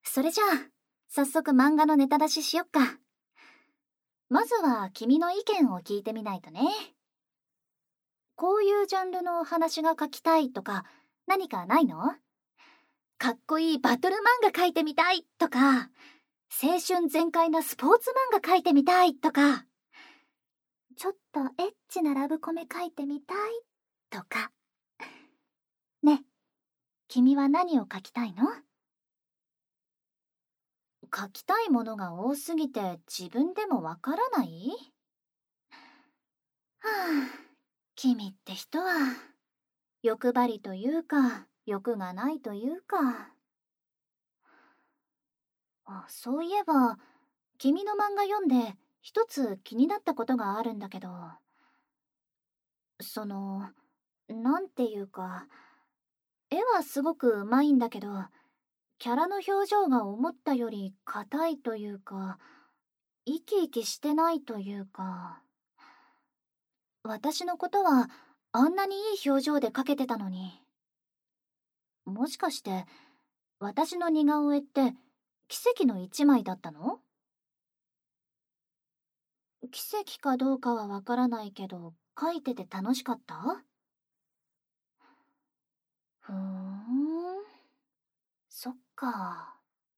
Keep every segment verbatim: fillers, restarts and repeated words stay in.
それじゃあ、早速漫画のネタ出ししよっか。まずは君の意見を聞いてみないとね。こういうジャンルのお話が書きたいとか、何かないの？かっこいいバトル漫画書いてみたいとか、青春全開なスポーツ漫画書いてみたいとか、ちょっとエッチなラブコメ書いてみたいとか。ね、君は何を書きたいの？書きたいものが多すぎて自分でもわからない？はあ、君って人は欲張りというか欲がないというか。あ、そういえば君の漫画読んで一つ気になったことがあるんだけど、その、なんていうか、絵はすごくうまいんだけど、キャラの表情が思ったより硬いというか、生き生きしてないというか。私のことはあんなにいい表情で描けてたのに。もしかして私の似顔絵って奇跡の一枚だったの？奇跡かどうかはわからないけど、描いてて楽しかった？ふーん、そっか。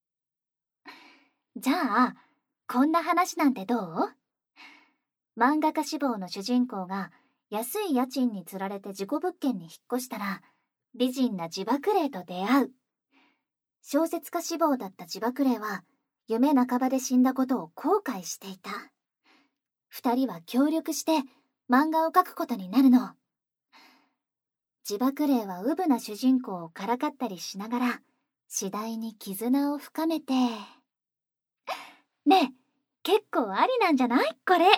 じゃあ、こんな話なんてどう？漫画家志望の主人公が安い家賃に釣られて事故物件に引っ越したら、美人なジバクレイと出会う。小説家志望だったジバクレイは夢半ばで死んだことを後悔していた。二人は協力して漫画を描くことになるの。ジバクレイはウブな主人公をからかったりしながら次第に絆を深めて。ねえ、結構ありなんじゃない？これ。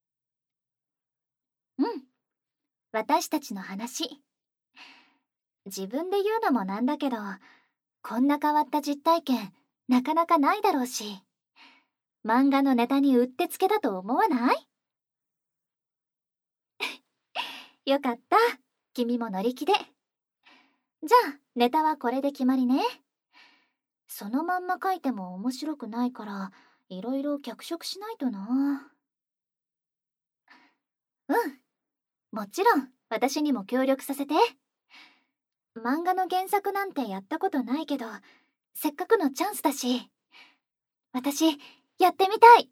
うん、私たちの話。自分で言うのもなんだけど、こんな変わった実体験なかなかないだろうし、漫画のネタにうってつけだと思わない？よかった、君も乗り気で。じゃあネタはこれで決まりね。そのまんま書いても面白くないから、いろいろ脚色しないとな。うん、もちろん私にも協力させて。漫画の原作なんてやったことないけど、せっかくのチャンスだし、私やってみたい。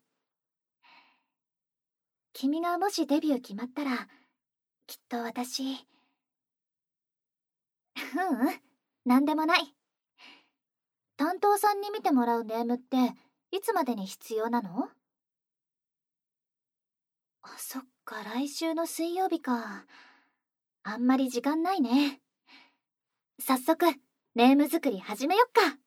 君がもしデビュー決まったら、きっと私、ううん、なんでもない。担当さんに見てもらうネームっていつまでに必要なの？あ、そっか、来週の水曜日か。あんまり時間ないね。早速ネーム作り始めよっか。